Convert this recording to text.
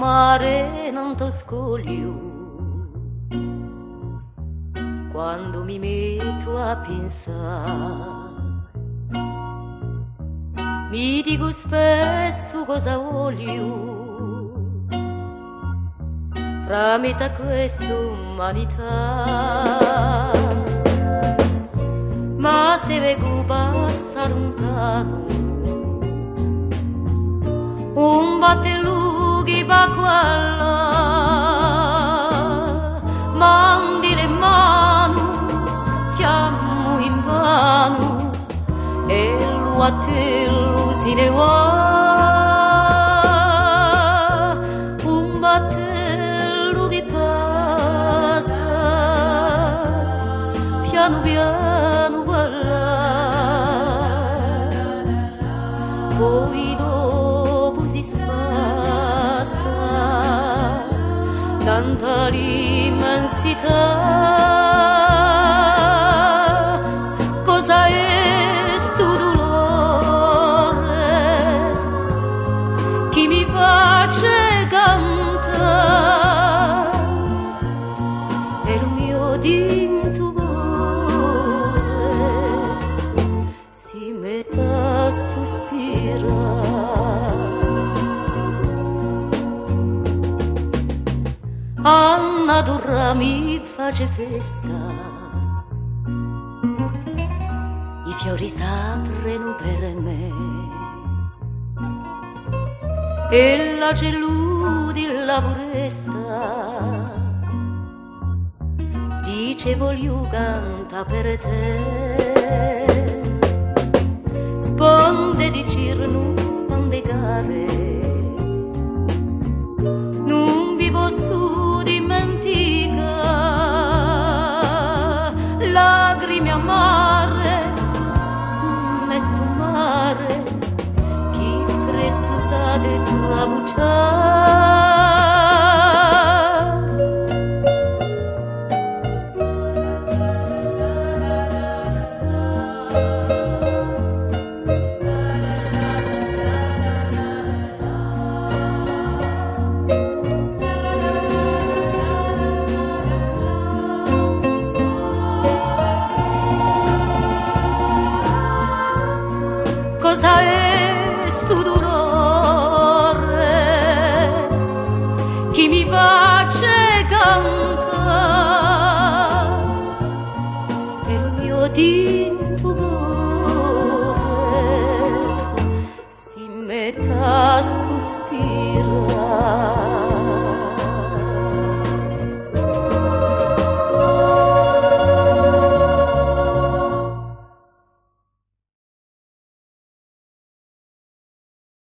mare non to scoglio quando mi metto a pensare. Mi dico spesso cosa voglio fra mezzo a questa umanità, ma se vedo passare lontano un battelughi va qua là, mandi le mani, chiamo in vano e lo a te lo si ne va. Un battelughi passa piano piano qua là, poi dopo si spassa tanta l'immensità. Cosa è sto dolore che mi face cantare e il mio dinto cuore si mette a sospirare. Anna Durra mi face festa, i fiori s'aprono per me e la geludi la foresta dice voglio canta per te. Sponde di cirno, sponde gare, non vi posso dimenticare lacrime amare, mesto mare chi presto sa de tua bucciare. Cosa è sto dolore che mi face cantare e il mio tinto cuore si mette a sospirare.